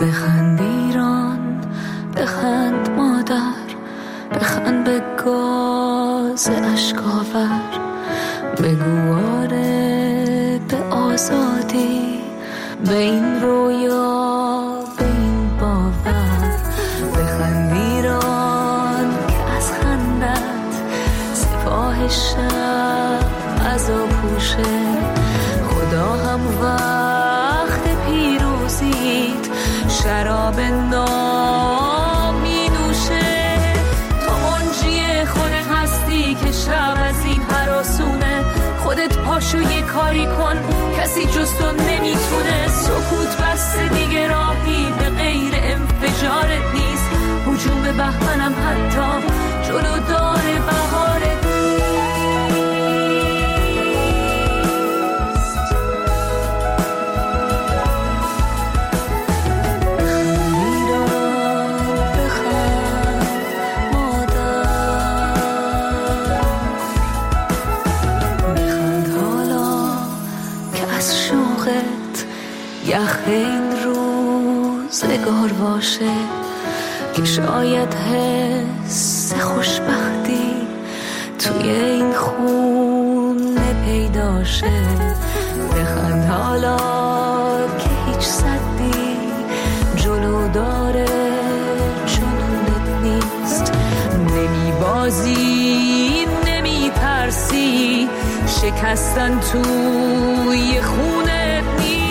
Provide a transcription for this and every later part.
بخند ایران، بخند مادر، بخند به گاز اشکاور، بگو آره به آزادی، به این رویا، به این باور. بخند ایران که از خندت سپاه شب عزا پوشه، خدا هم وقت پیروزیت شراب نام می نوشه. تو منجی خودت هستی که شب از این هراسونه، خودت پاشو یه کاری کن کسی جز تو نمیتونه. سکوت بسته دیگه راهی به غیر انفجارت نیست، هجوم بهمنم حتی جلو داره بهارت. یخ این روزگار باشه که شاید حس خوشبختی توی این خونه پیدا شه. بخند حالا که هیچ صدی جلو داره جنونت نیست، نمی بازی نمی ترسی، شکستن توی خونت نیست.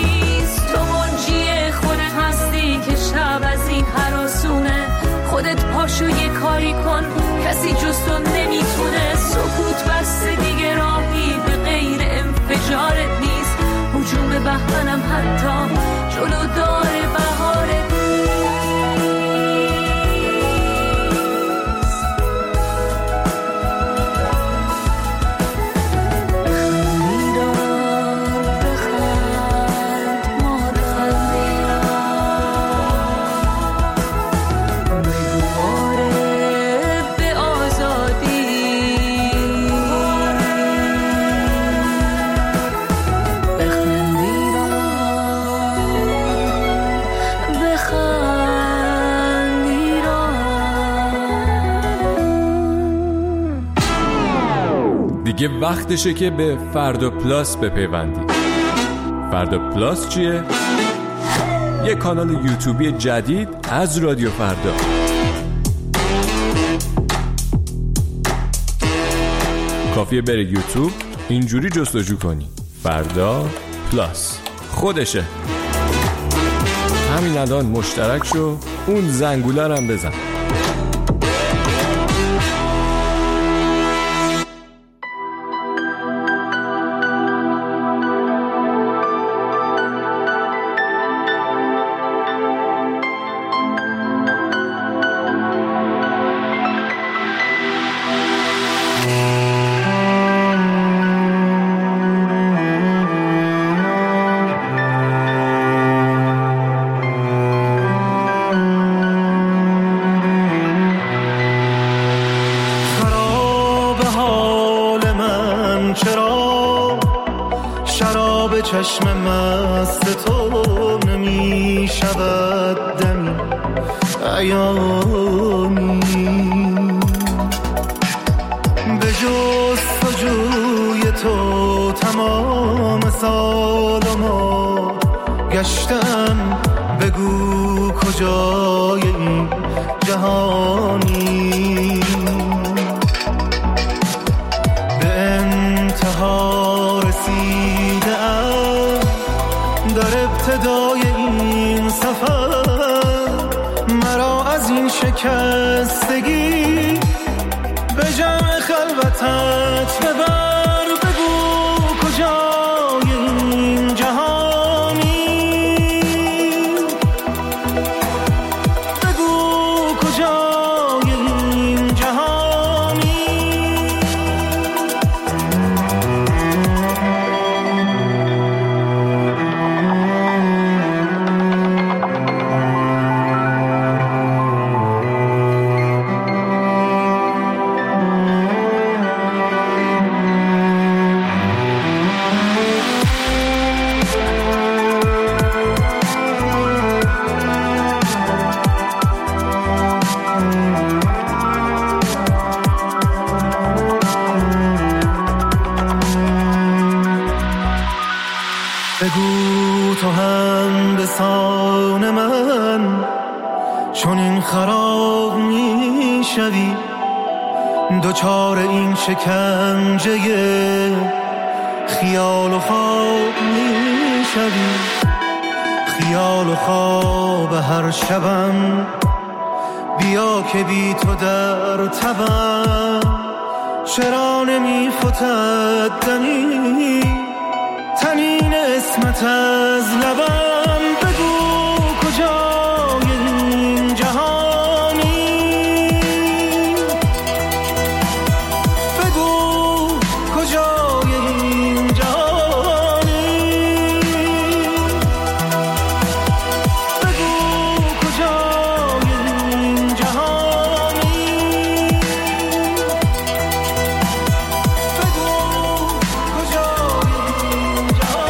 که شب از این هراسونه، خودت پاشو یه کاری کن کسی جز تو نمیتونه. سکوت بسته دیگه راهی به غیر انفجارت نیست، هجوم بهمنم حتی جلو داره بهارت. دیگه وقتشه که به فردا پلاس بپیوندی. فردا پلاس چیه؟ یه کانال یوتیوبی جدید از رادیو فردا. کافیه بره یوتیوب، اینجوری جستجو کنی فردا پلاس، خودشه. همین الان مشترک شو، اون زنگوله رو هم بزن. چشم مست تو نمی شود دمی عیانی، به جستجوی تو تمام سال ما گشتم، بگو کجای این جهانی. به انتها رسیدم در ابتدای این سفر، مرا از این شکستگی به جمع خلوتت ببر. بگو کجای این جهانی، بگو کجای این جهانی. چون این خراب میشوی دوچار این شکنجه خیال و خواب میشوی، خیال و خواب هر شبم بیا که بی تو در تبم، چرا نمی فتد دمی تنین اسمت از لبم، بگو کجای این جهانی، بگو کجای این جهانی، بگو کجای این جهانی، بگو کجای این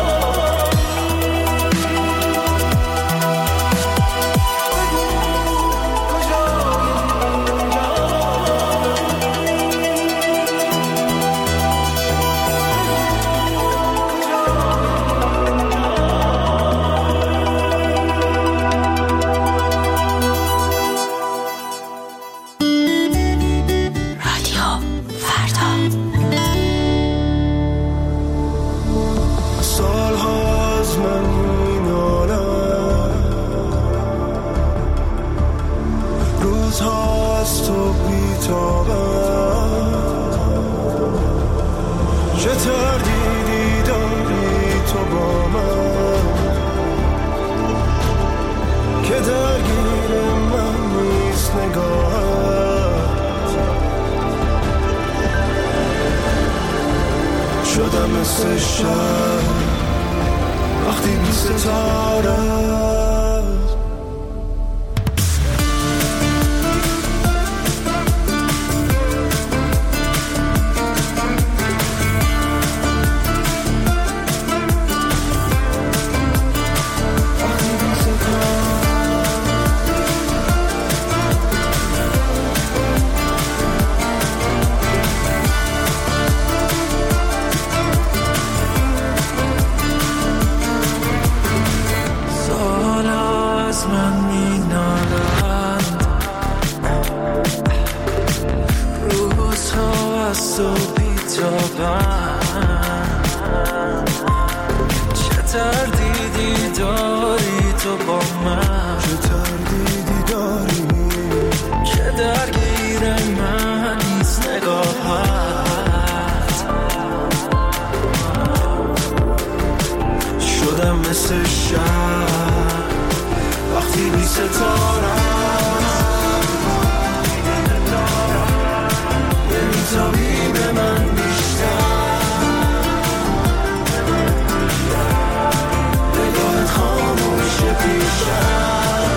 شدم مثل شب وقتی بی ستاره چه تردیدی داری تو با من، چه تردیدی داری که درگیر من نیست نگاهت، شدم مثل شب وقتی بی ستاره نمیتابی به من بیشتر، نگاهت خاموشه پیشم،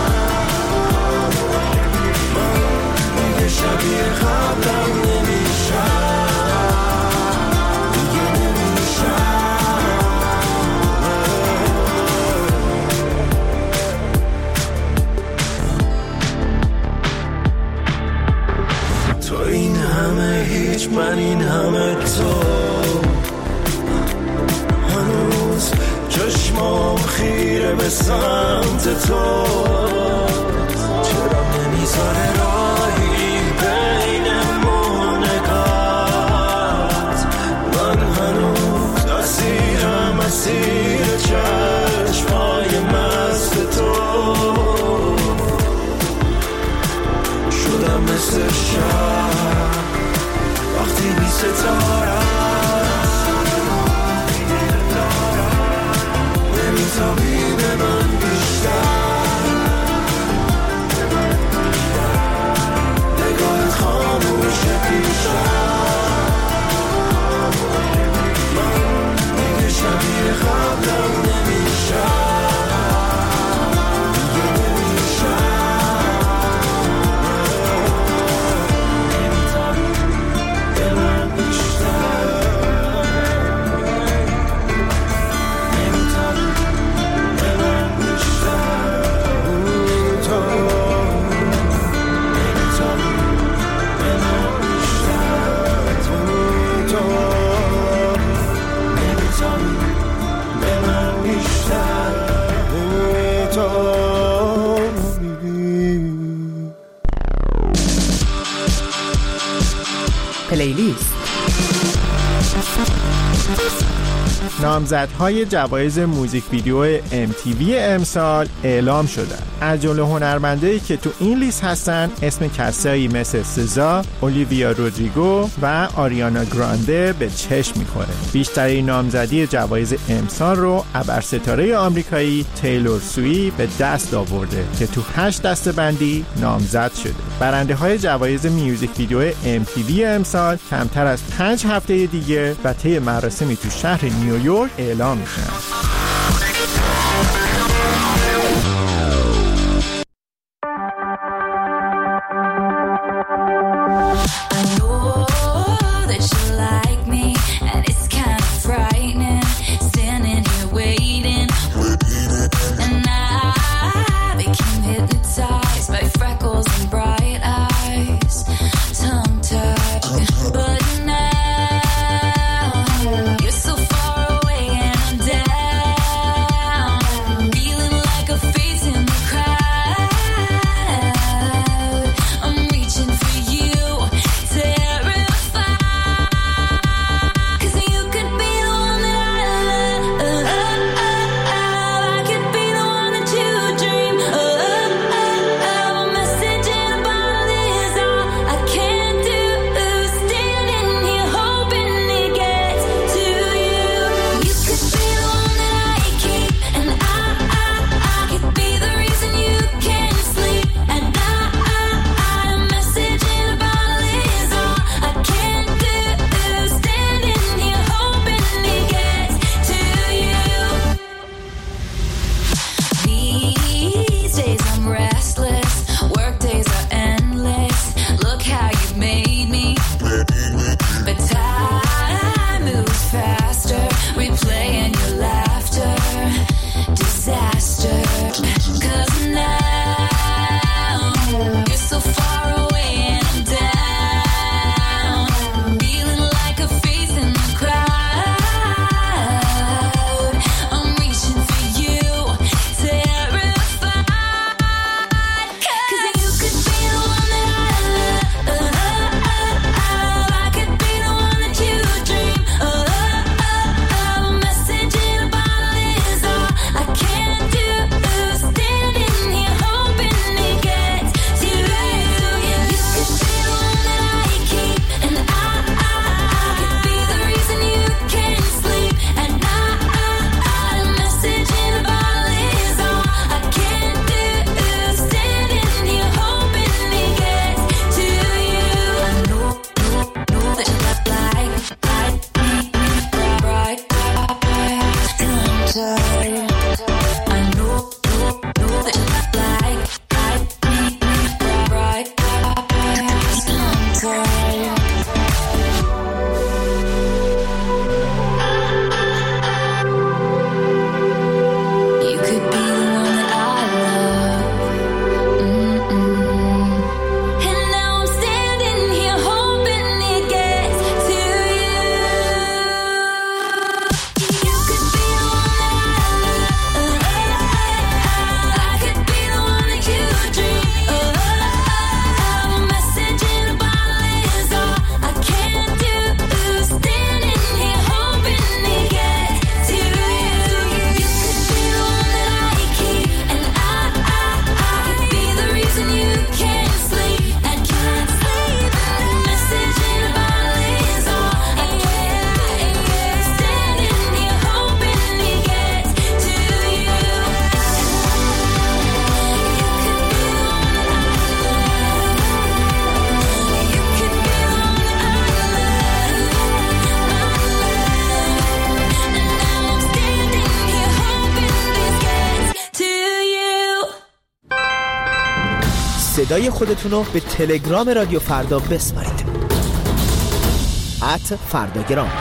من دیگه شبیه قبلم نمیشم، دیگه نمیشم. تو این همه هیچ، من این همه تو، هنوز چشمام خیره به سمت تو، چرا نمیذاره راهی بینمون نگات، من هنوز اسیرم اسیر چشمای مست تو، شدم مثل شب وقتی بی ستاره نمیتابی به من بیشتر، نگاهت خاموشه پیشم، من دیگه شبیه قبلم نمیشم، دیگه نمیشم، نمیتابی به من بیشتر. پلیلیست. نامزدهای جوایز موزیک ویدیو MTV امسال اعلام شدند. از جمله هنرمندایی که تو این لیست هستن اسم کسایی مثل سزا، اولیویا رودریگو و آریانا گرانده به چشم میخوره. بیشترین نامزدی جوایز امسال رو ابرستاره آمریکایی تیلور سویفت به دست آورده که تو 8 دسته‌بندی نامزد شده. برنده های جوایز میوزیک ویدیو MTV امسال کمتر از 5 هفته دیگه و طی مراسمی تو شهر نیویورک اعلام میشن. صدای خودتون رو به تلگرام رادیو فردا بسپارید. @فرداگرام.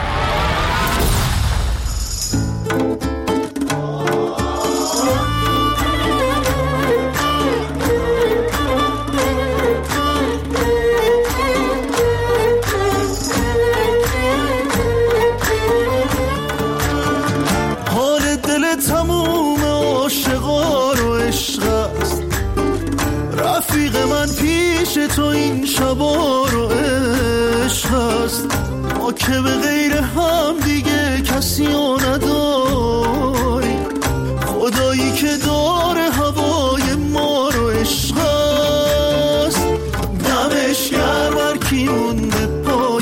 حال دل تموم عاشقا رو عشق است، رفیق من پیش تو این شبا رو عشق است. هست، ما که به غیر هم دیگه کسی رو نداریم. خدایی که داره هوای ما رو عشق است، دمش گرم هر کی مونده پای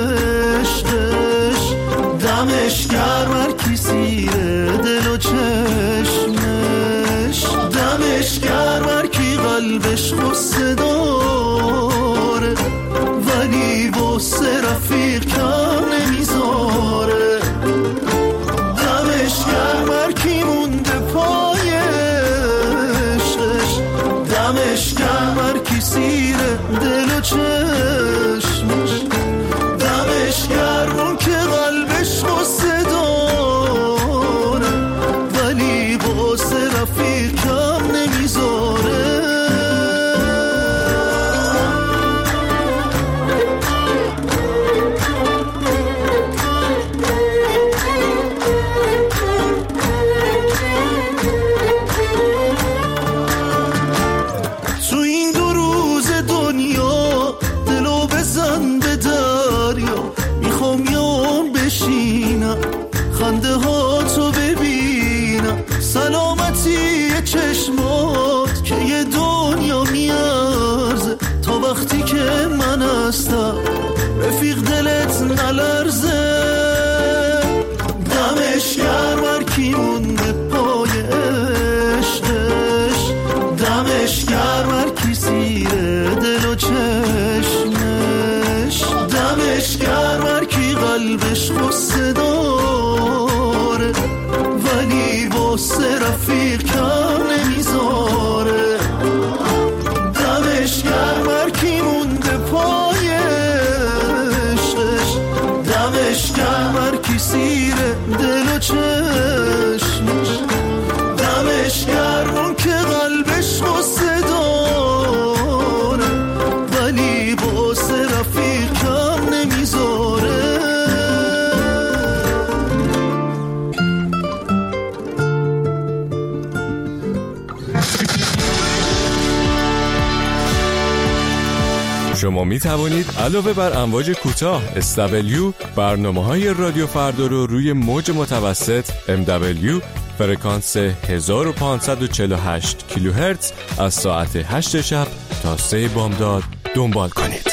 عشقش، دمش گرم هر کی سیره دل و چشمش، دمش گرم هر کی قلبش غصه داره ولی واسه رفیق کم نمیذاره. دمش گرم هر کی مونده پای عشقش، دمش گرم هر کی سیره دل و چشمش، دمش گرم اون که قلبش غصه داره ولی واسه رفیق کم نمیذاره. خنده ها تو ببینم، سلامتی چشمات که یه دنیا میارزه، تا وقتی که من هستم رفیق دلت نلرزه. دمش گرم هر کی مونده پای عشقش، دمش گرم هر کی سیره دل و چشمش، دمش گرم هر کی قلبش غصه داره ولی واسه رفیق کم نمیذاره. دمش گرم هر کی مونده پای عشقش، دمش گرم هر کی سیره دل و چشمش، دمش گرم اون که قلبش غصه داره ولی واسه رفیق کم نمیذاره. شما می توانید علاوه بر امواج کوتاه SW برنامه‌های رادیو فردا رو روی موج متوسط MW فرکانس 1548 کیلوهرتز از ساعت 8 شب تا 3 بامداد دنبال کنید.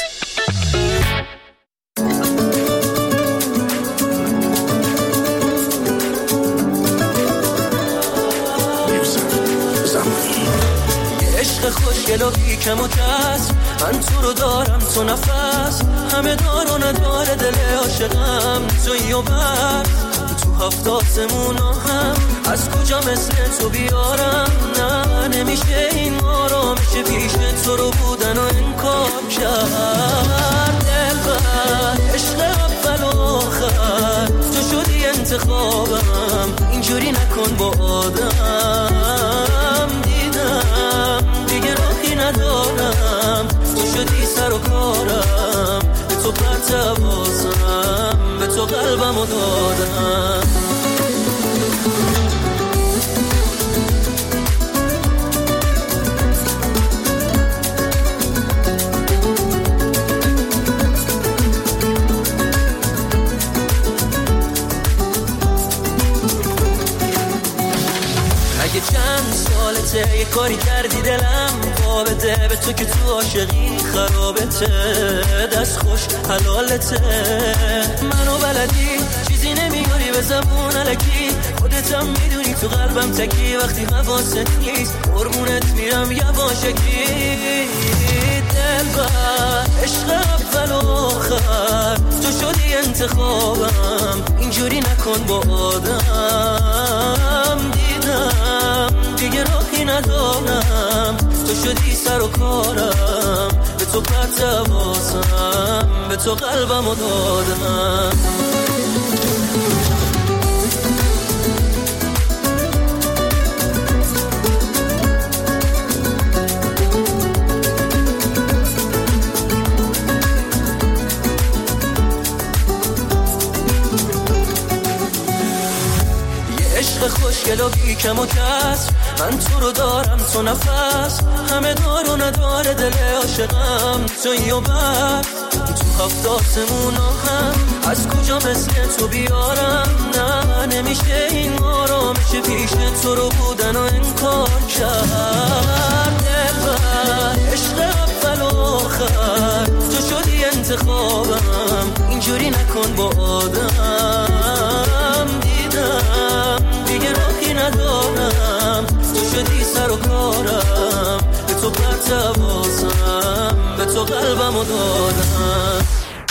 خوشگل و بیکم و کس، من تو رو دارم تو نفس، همه دار و نداره دل عاشقم تویی و بس. تو هفت آسمونا هم از کجا مثل تو بیارم، نه نمیشه این آرامیشه پیش تو رو بودن و انکار کرد. دلبر عشق اول و آخر تو شدی انتخابم، اینجوری نکن با آدم. دیدم دیگه راهی ندارم، تو شدی سر و کارم، به تو پرتوازم، به تو قلبمو دادم. اگه چند سالته یه کاری کردی دلم بابته، به تو که تو عاشقی خرابته، دست خوش حلالته. منو بلدی چیزی نمیاری به زبون الکی، خودتم میدونی تو قلبم تکی، وقتی حواست نیست قربونت میرم یواشکی. دلبر عشق اول و آخر تو شدی انتخابم، اینجوری نکن با آدم. دیدم دیگه راهی ندارم، تو شدی سر و کارم، به تو پرتوازم، به تو قلبمو دادم. خوشگل و بیکم و کس، من تو رو دارم تو نفس، همه دار و نداره دل عاشقم تویی و بس. تو هفت آسمونا هم از کجا مثل تو بیارم؟ نه نمیشه این آرامش پیش تو رو بودن و انکار کرد. دلبر عشق اول و آخر تو شدی انتخابم، اینجوری نکن با آدم. دیدم دیگه راهی ندارم، تو شدی سر و کارم، به تو پرتوازم، به تو قلبمو دادم.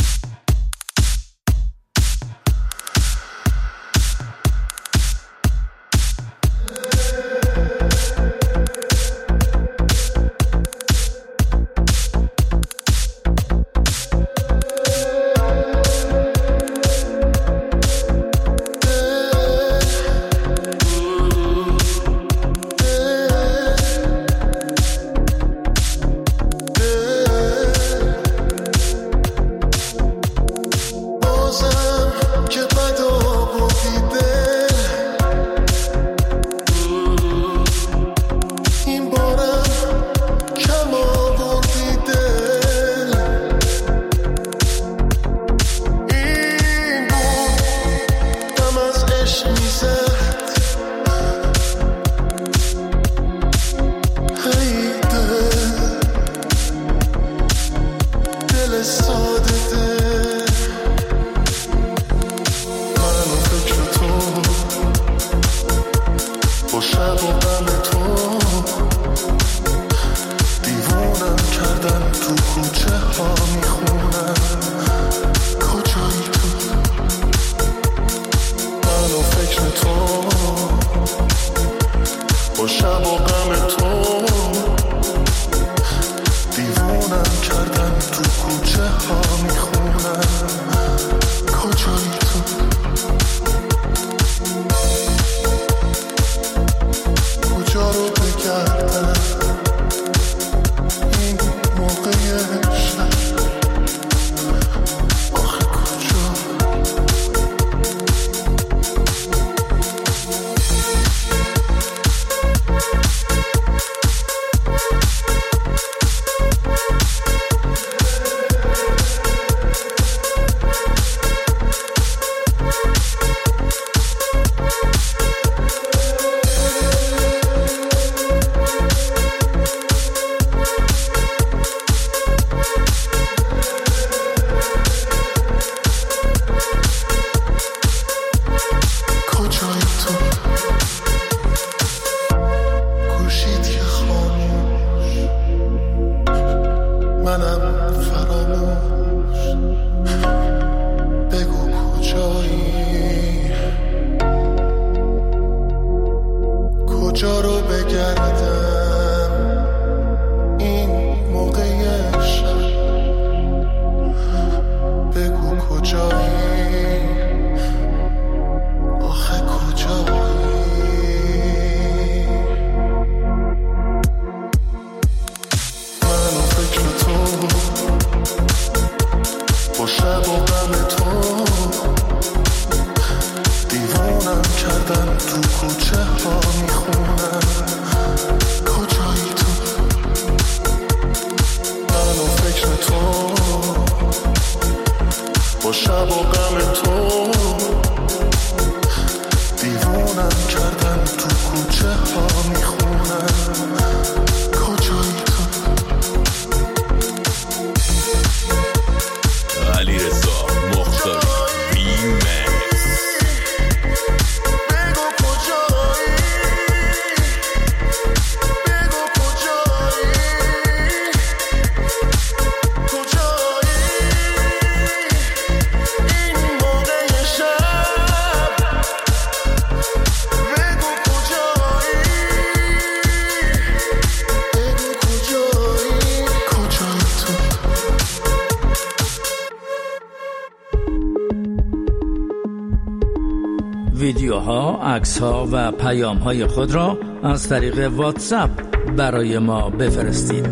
ویدیوها، عکس‌ها و پیام‌های خود را از طریق واتساپ برای ما بفرستید.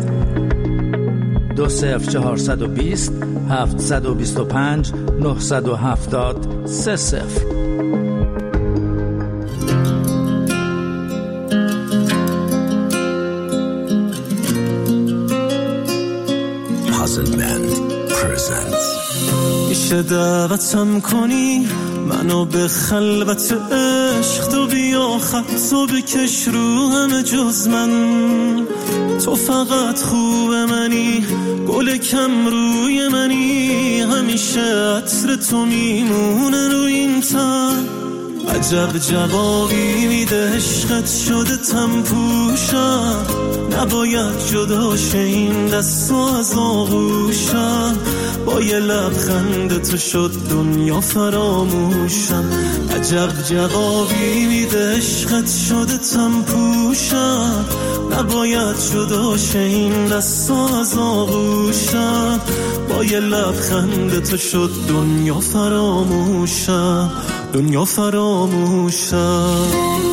20420 725 970 30. Carson Band presents. میشه دعوتم کنی منو به خلوت عشق، تو بیا خطو بکش رو همه جز من. تو فقط خوب منی، گل کم روی منی، همیشه عطر تو میمونه روی این تن. عجب جوابی میده عشقت شده تم پوشم، نباید جدا شه این دستو از آغوشم. با یه لبخند تو شد دنیا فراموشم. عجب جوابی میده عشقت شده تم پوشم، نباید جدا شه این دستو از آغوشم. با یه لبخند تو شد دنیا فراموشم، دنیا فراموشم.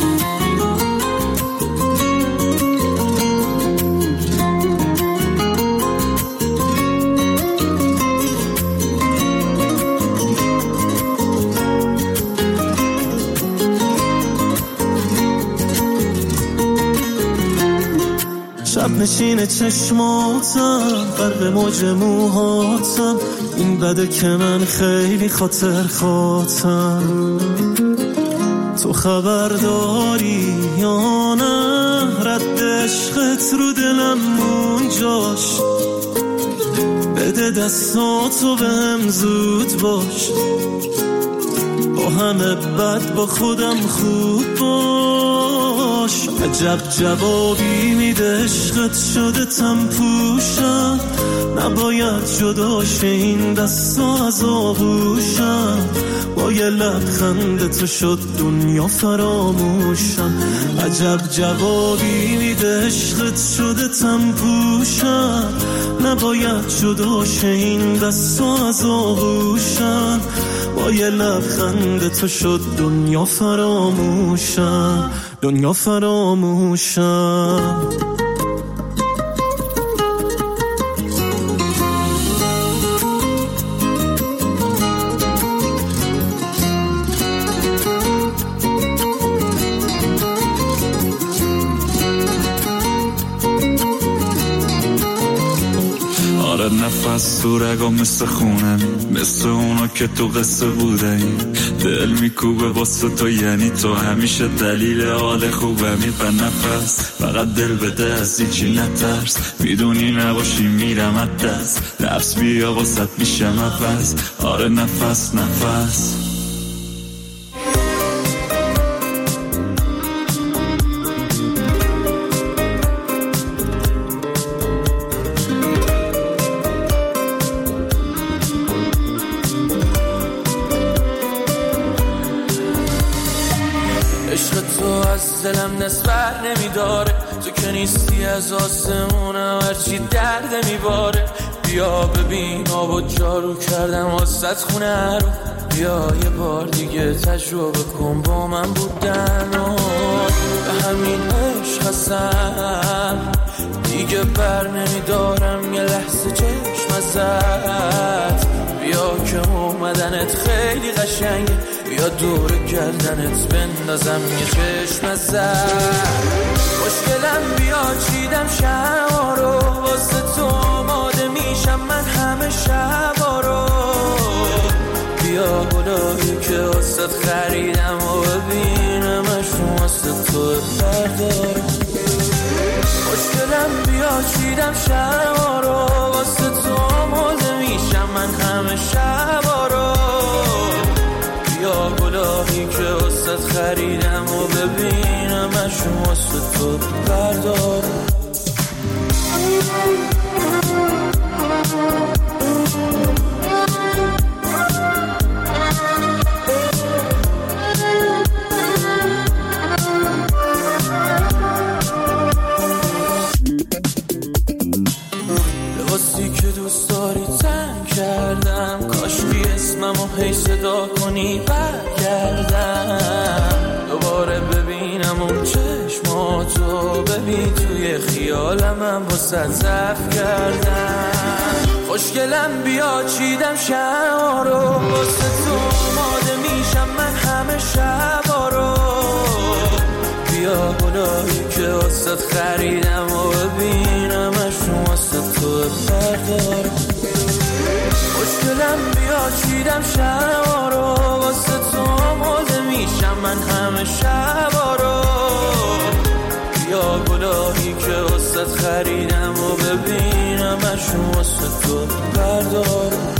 شب نشین چشماتم، غرق موج موهاتم، این بده که من خیلی خاطر خاطم. تو خبر داری یا نه رد عشقت رو دلم اونجاش؟ بده دستاتو بهم زود باش، با همه بد با خودم خوب باش. عجب جوابی میده عشقت شده تم پوشم، نباید جدا شه این دستا از آغوشم. با یه لبخند تو شد دنیا فراموشم. عجب جوابی میده عشقت شده تم پوشم، نباید جدا شه این دستا از آغوشم. با یه لبخند تو شد دنیا فراموشم، دنیا فراموشم. نفس تو رگا مثل خونم، مثل اونا که تو قصه بودنی. دل میکوبه واسه تو، یعنی تو همیشه دلیل حال خوبمی. به نفس فقط دل بده، از هیچی نترس، میدونی نباشی میرم از دست. نفس بیا واسط میشم عوض، آره نفس نفس. دلم نسبر نمیداره، تو که نیستی از آسمونم هرچی درد میباره. بیا ببین آب جارو کردم واسط خونه رو، بیا یه بار دیگه تجربه کن با من بودن. و به همین عشق هستم دیگه بر نمیدارم یه لحظه چشم ازت. بیا که اومدنت خیلی قشنگه، بیا دور گردنت بندازم یه چشم ازت. خوشگلم بیا چیدم شبا رو، واسه تو آماده میشم من همه شبا رو. بیا گلایی که واسه خریدم و ببینمشون واسه تو بردارم. خوشگلم بیا چیدم شبا رو، واسه تو آماده میشم من همه شبا رو. بیا گلایی که واسه خریدم و ببینمشون واسه تو بردارم. لباسی که دوست داری تن کردم، کاشکی اسممو هی صدا کنی برگردم. دوباره ببینم اون چشماتو، ببین توی خیالم واسه ضعف کردم. خوشگلم بیا چیدم شبا رو، واسه تو آماده میشم من همه شبا رو. بیا گلایی که واسه خریدم و ببینمشون واسه تو بردارم. دیدم شبا رو واسه تو آماده میشم من همه شبا رو بیا گلایی که واسه خریدم و ببینم اشون واسه تو بردارم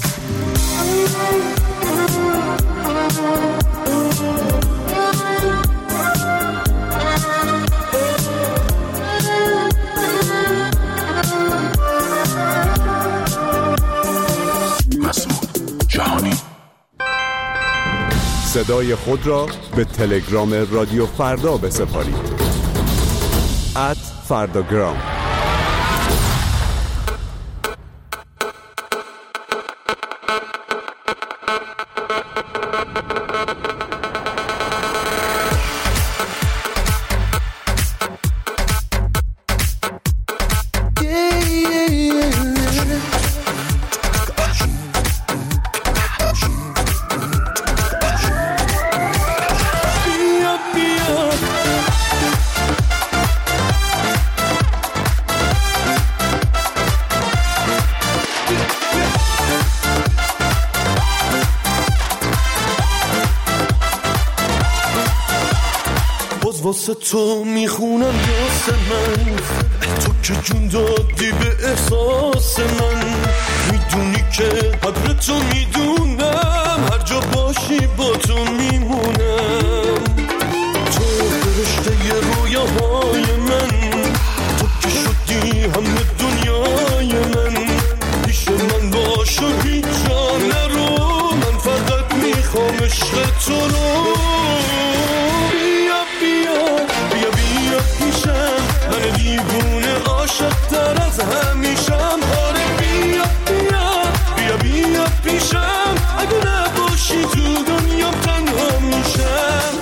صدای خود را به تلگرام رادیو فردا بسپارید @فرداگرام. واسه تو میخونم یاس من تو که جون دادی به احساس من میدونی که قدر تو میدونم هر جا باشی با تو میمونم تو فرشته رویاهای من تو که شدی همه دنیای من پیش من باش و هیچ جا نرو من فقط میخوام عشق تو رو من دیوونه عاشق تر از همیشم آره بیا بیا بیا بیا پیشم اگه نباشی تو دنیام تنها میشم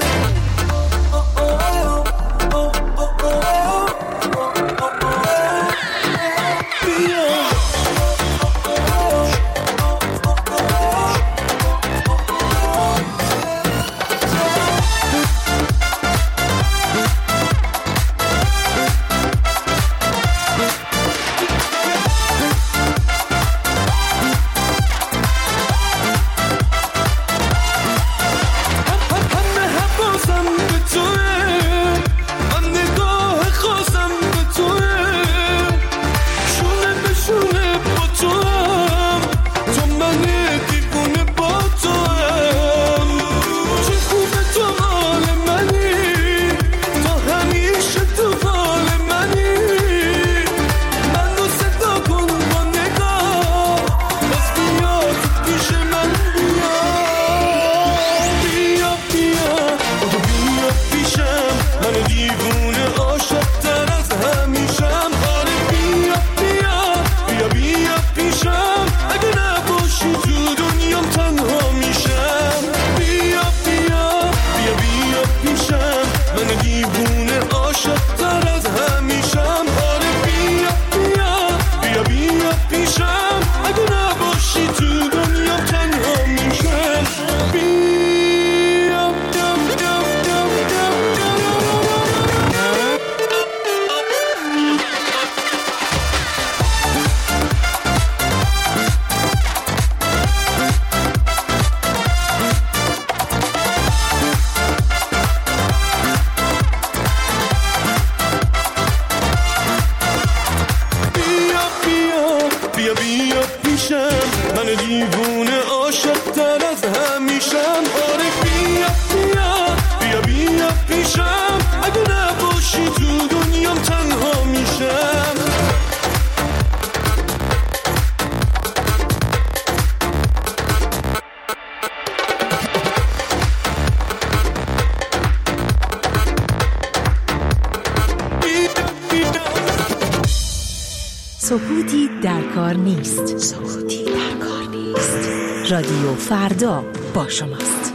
سکوتی در کار نیست. سکوتی در کار نیست. رادیو فردا با شماست.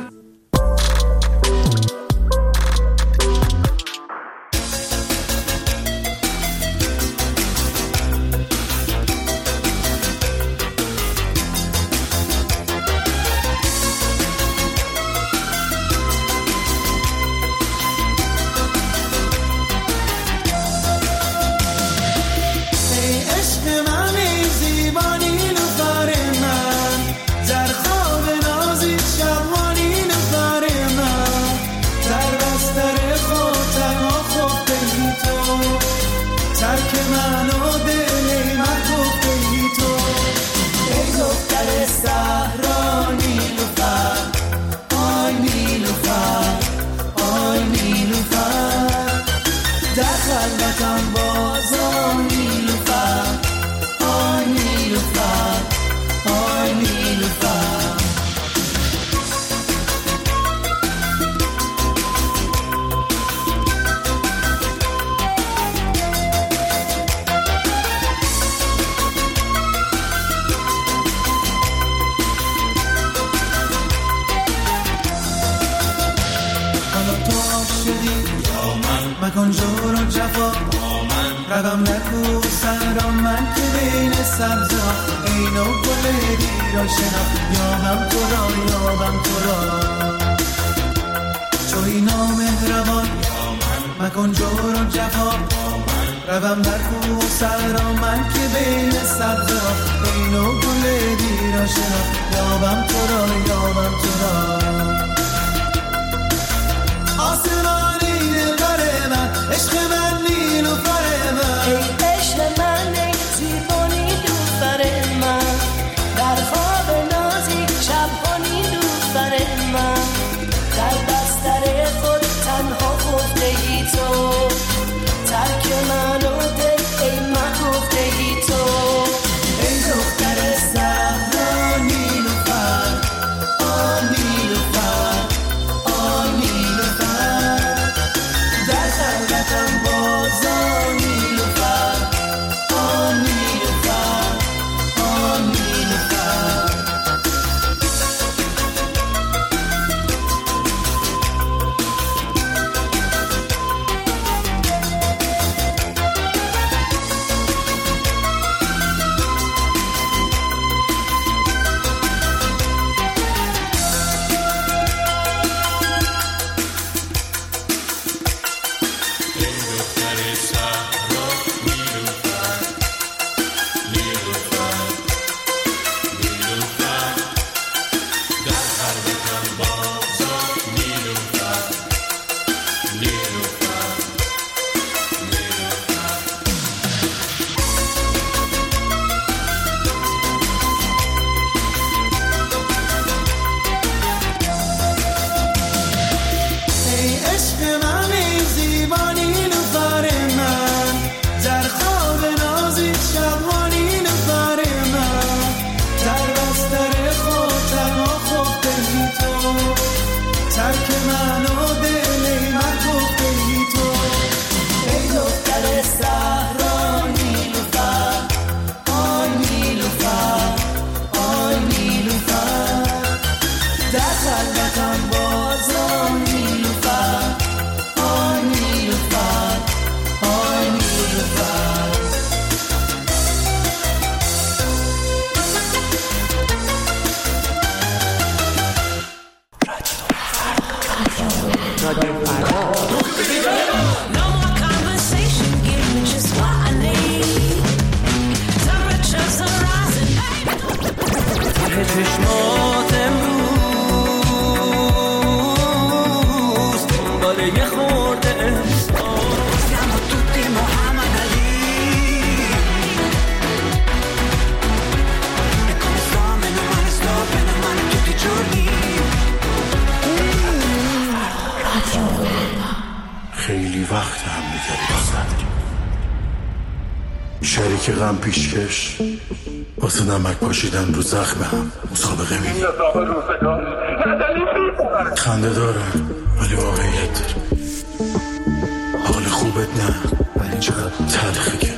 عشق من زیبانی لطار من در خواب سبز اینو گل دیراشنم یابم تو را توی نامهربان مکن جور و جفا روم در کوه و صحرا من که بین سبز اینو گل دیراشنم یابم تو را آسمانی دلبر من عشق من نیلوفر من ای عشق من ای زیبانی نیلوفر من در خواب نازی شبها نیلوفر من در بستر خود تنها خفته ای تو ترک من و دل ای من گفته ای تو ای دختر صحرا نیلوفر آن نیلوفر در خلقتم بازا نیلوفر آن نیلوفر چشمات امروز داره یه خورده احساس siamo tutti Muhammad Ali e come sto meno male tutti i giorni خیلی وقت هم دیگه شریک غم پیشکش واسه نمک پاشیدن رو زخم هم مسابقه میدیم خنده دارم ولی واقعیت داره حال خوبت نه ولی چقدر تلخه که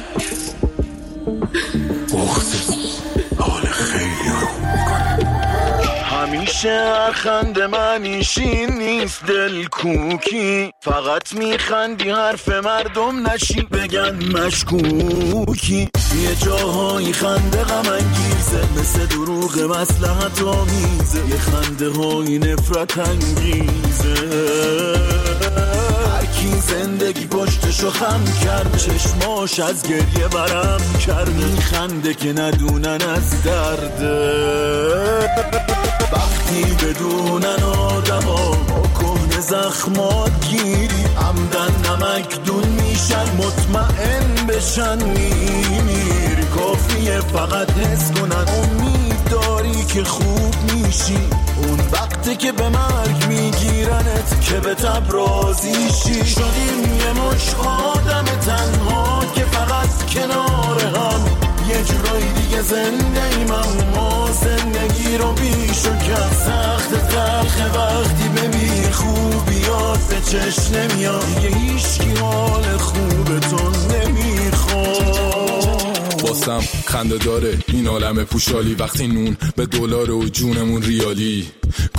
بغضت حال خیلی رو خوب میکنه همیشه هر خنده منیشین نیست دل کوکی فقط میخندی حرف مردم نشی بگن مشکوکی یه جاهایی خنده غم انگیزه مثل دروغ مصلحت آمیزه یه خنده های نفرت انگیزه هرکی زندگی پشتشو خم کرد چشماش از گریه برم کرد میخنده که ندونن از درده وقتی بدونن آدم ها کهنه زخمات گیری عمدن نمک دون میشن مطمئن بشن میمیری کافیه فقط حس کنن امید داری که خوب میشی اون وقتی که به مرگ میگیرنت که به تب راضی شی شدیم یه مش آدم تنها که فقط کنار هم یه جورایی دیگه زنده ایم اما زندگی رو بیش و کم سخت تلخه وقتی ببینی خوبیات به چشم نمیاد دیگه هیچکی حال خوبتون نمیخواد واسم خنده داره این عالم پوشالی وقتی نون به دلار و جونمون ریالی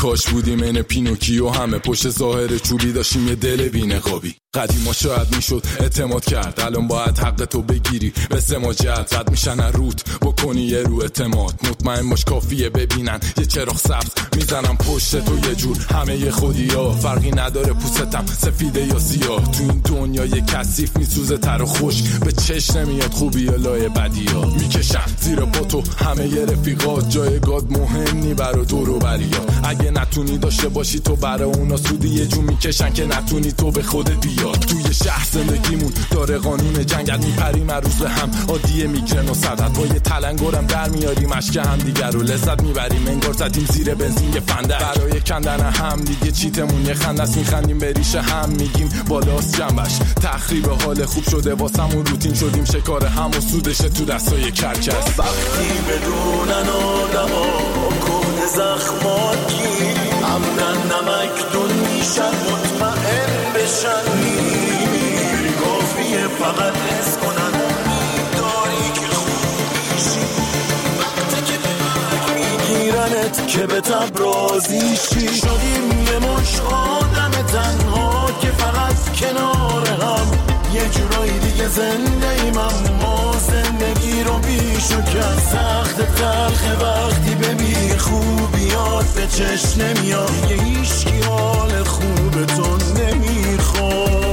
کاش بودیم این پینوکیو، همه پشت ظاهر چوبی داشتیم یه دل بی‌نقابی. قدیما شاید میشد اعتماد کرد، الان باید حق تو بگیری به سماجت. رد میشن روت بکنی یه رو اعتماد، مطمئن باش کافیه ببینن یه چراغ سبز میزنم پشت تو یه جور. همه یه خودی ها، فرقی نداره پوستم سفیده یا سیاه. تو این دنیا یه کثیف میسوزه تر و خوش، به چشم نمیاد خوبی یا لای بدی ها. میکشن زیر پا تو همه یه رفیقات، جایگاه مهم نی برا دور و بریا. اگه نتونی داشته باشی تو برا اونا سودی، یه جور میکشن که نتونی تو به خودت بیا. توی شهر زندگیمون داره قانون جنگل، میپریم روز هم عادیه میگرن و صدت. با یه تلنگرم در میاریم اشک هم دیگر رو لذت میبریم، انگار زدیم زیر بنزین یه فنده. برای کندن هم دیگه چیتمون یه خندست، میخندیم به ریشه هم میگیم بالاست جنبش. تخریب حال خوب شده واسمون، روتین شدیم شکار هم و سودشه تو دستای کرکس. وقتی بدونن آدما کهنه زخمات گیری، امنن نمکدون میشن مطمئن بشن، کافیه فقط حس کنن داری که خوب میشی. وقتی که به مرگ میگیرنت که به تب راضی شی. شدیم یه مش آدم تنها که فقط کنار هم، یه جورایی دیگه زنده ایم اما زندگی رو بیشو کرد. سخت تلخ وقتی به بی خوبیات به چشم نمیاد، دیگه هیچکی حال خوب تو نمیخواد.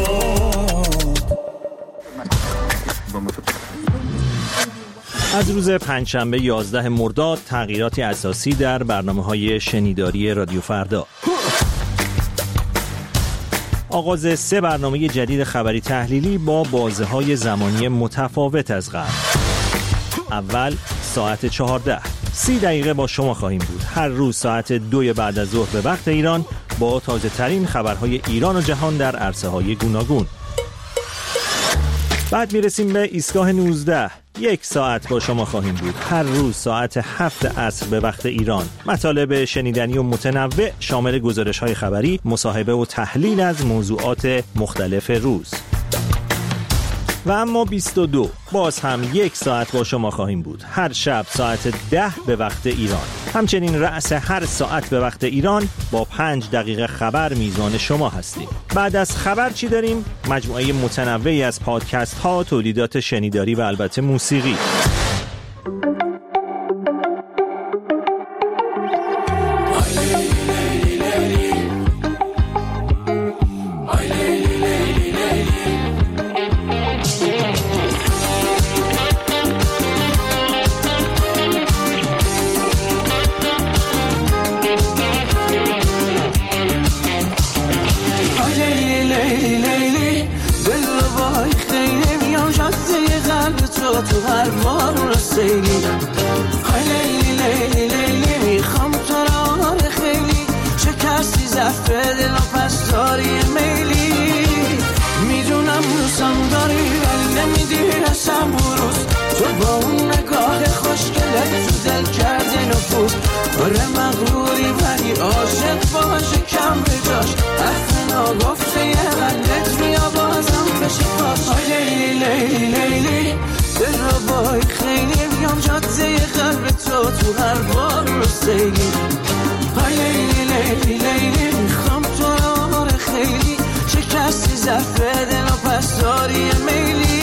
از روز پنجشنبه 11 مرداد تغییراتی اساسی در برنامه‌های شنیداری رادیو فردا. آغاز 3 برنامه جدید خبری تحلیلی با بازه‌های زمانی متفاوت از قبل. اول ساعت 14 30 دقیقه با شما خواهیم بود. هر روز ساعت 2 بعد از ظهر به وقت ایران با تازه ترین خبرهای ایران و جهان در عرصه‌های گوناگون. بعد میرسیم به ایستگاه 19. 1 ساعت با شما خواهیم بود. هر روز ساعت 7 عصر به وقت ایران. مطالب شنیدنی و متنوع شامل گزارش‌های خبری، مصاحبه و تحلیل از موضوعات مختلف روز. و اما 22 باز هم 1 ساعت با شما خواهیم بود. هر شب ساعت 10 به وقت ایران. همچنین رأس هر ساعت به وقت ایران با 5 دقیقه خبر میزان شما هستیم. بعد از خبر چی داریم؟ مجموعه متنوعی از پادکست ها، تولیدات شنیداری و البته موسیقی. تو هر بار رسیدی های لیلی لیلی لیلی، میخوام تو را خیلی شکستی ضعف دل و پس داری میلی. میدونم دوستم داری ولی نمیدی رسم بروز، تو با اون نگاه خوشگلت تو دل کردی نفوذ. آره مغروری ولی عاشق باشه کم به جاش، حرف ناگفته یه غلط بیا بازم بشه پاس. های لیلی لیلی لیلی دل رو بای خیلی، میام جاده قلب تو هر بار رو سیلی. های لیلی لیلی لیلی، میخوام تو را خیلی شکستی ضعف دل و پس داری میلی.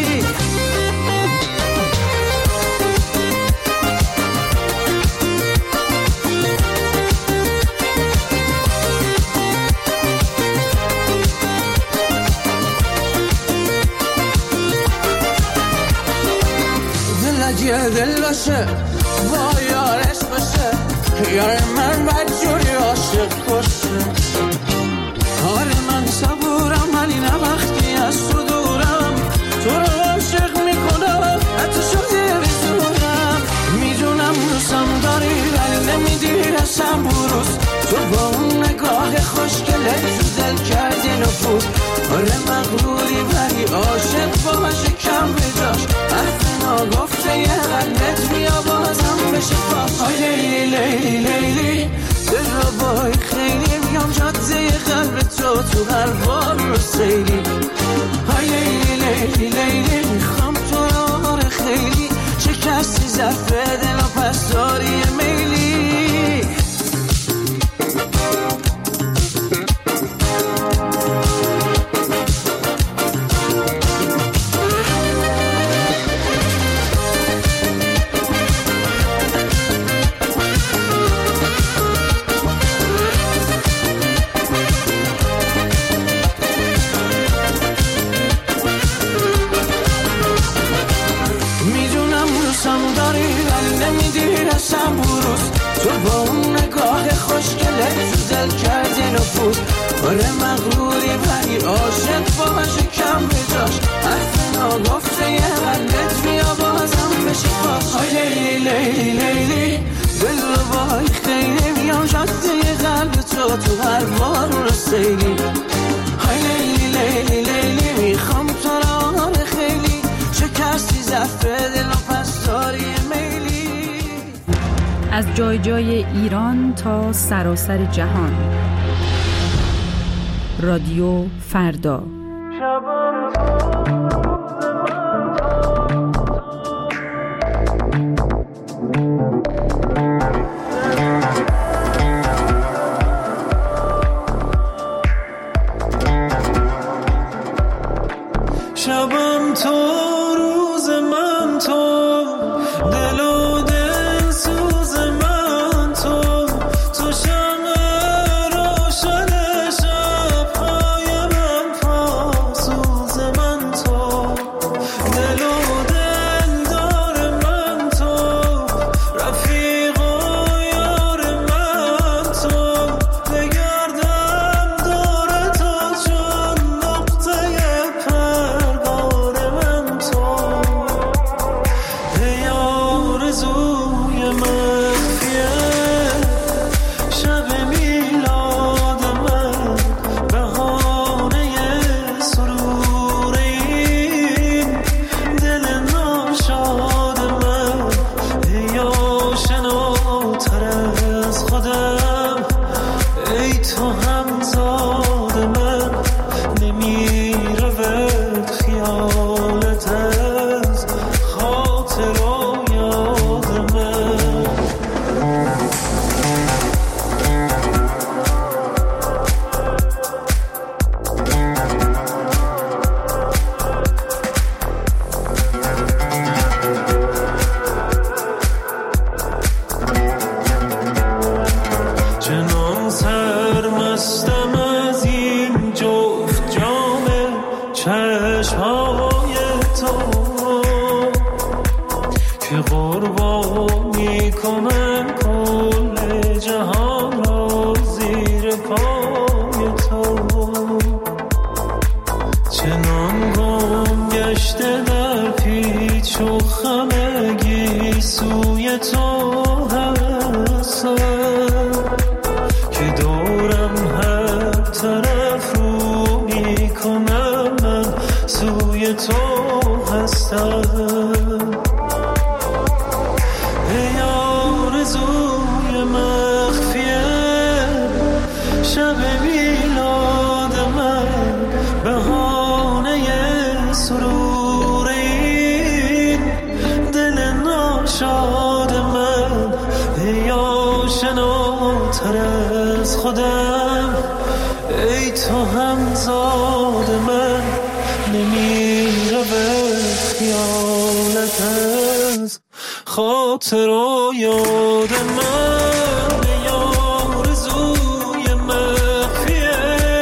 یه دل باشه با یارش باشه، یار من بدجوری عاشق باشه. آره من صبورم ولی نه وقتی از تو دورم، تو رو عاشق میکنم حتی شده بزورم. میدونم دوستم داری ولی نمیدی رسم بروز، تو با اون نگاه خوشگلت تو دل کردی نفوذ. آره مغروری ولی عاشق باشه کم به جاش، حرف ناگفته یه غلط بیا بازم بشه پاس. های لیلی لیلی لیلی دل رو بای خیلی، میام جاده قلب تو هر بار رو سیلی. های لیلی لیلی لیلی، میخوام تو را خیلی شکستی ضعف دل و پس داری میلی. داری ولی نمیدی اصلا بروز. تو با اون نگاه خوشگله تو دل کردی نفوذ. آره مغروری ولی عاشق باشه کم بجاش. حرف ناگفته یه قلبت بیا بازم بشی باش. آی لیلی لیلی لیلی دل رو بای خیلی میام جاده قلب تو هر بار رو سیلی. آی لیلی لیلی لیلی میخوام تو را خیلی شکستی ظرف دل و پس داری میلی. از جای جای ایران تا سراسر جهان، رادیو فردا. شبم تو روز من تو دل و دل سوز من تو شمع روشن شب‌های من پاسوز من تو دل و دل دار من تو رفیق و یار من تو بگردم دور تو چون نقطه خاطر و یاد من یار زوی مخفیه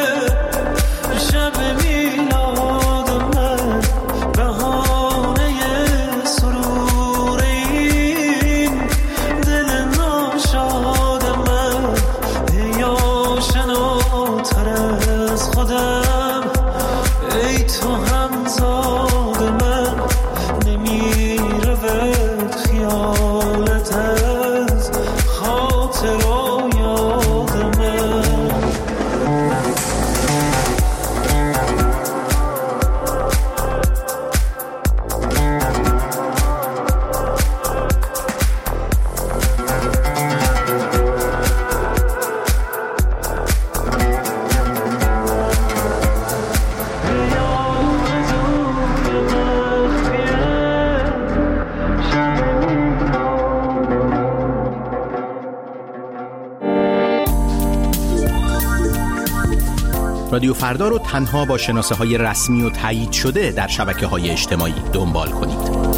شب میلاد من بهانه سرور این دل ناشاد من یا شناتر از خودم ای تو همزاد من نمیره خیالت از خاطر و یاد من. رادیو فردا رو تنها با شناسه‌های رسمی و تایید شده در شبکه‌های اجتماعی دنبال کنید.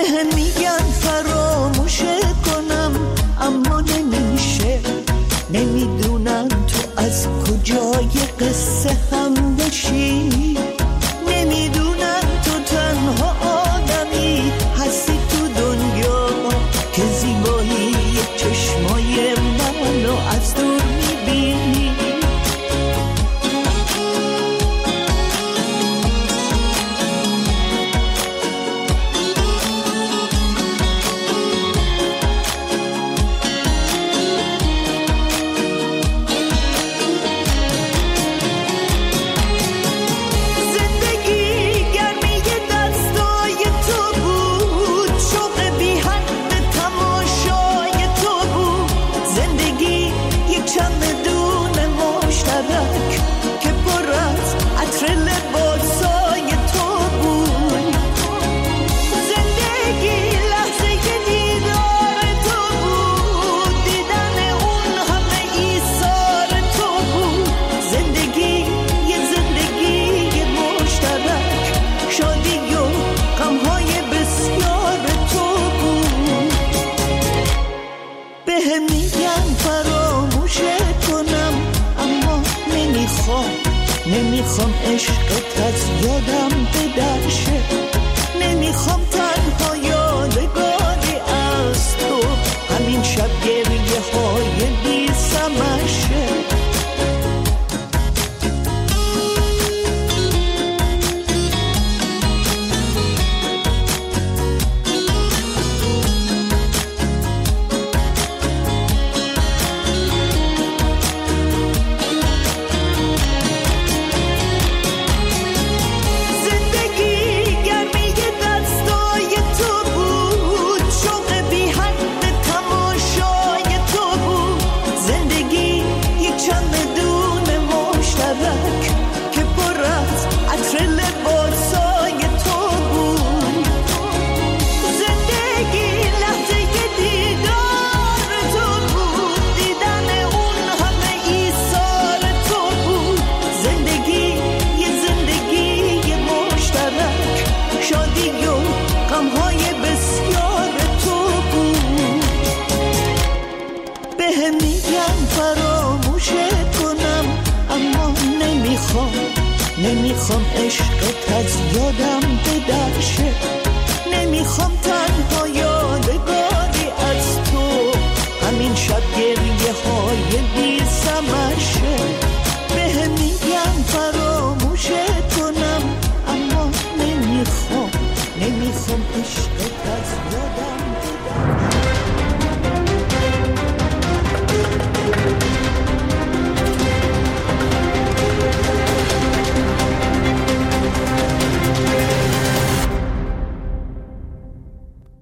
بهم میگن فراموش کنم اما نمیشه، نمیدونم تو از کجای قصه هم بشی، نمیدونم تو تنها آدمی هستی تو دنیا که زیبایی چشمای منو از دور میبینی. نمیخوام عشقت از یادم بدرشه، نمیخوام تنها یادگاری از تو همین شب گریه های بی سمشه. نمیخوام عشقت از یادم بدرشه،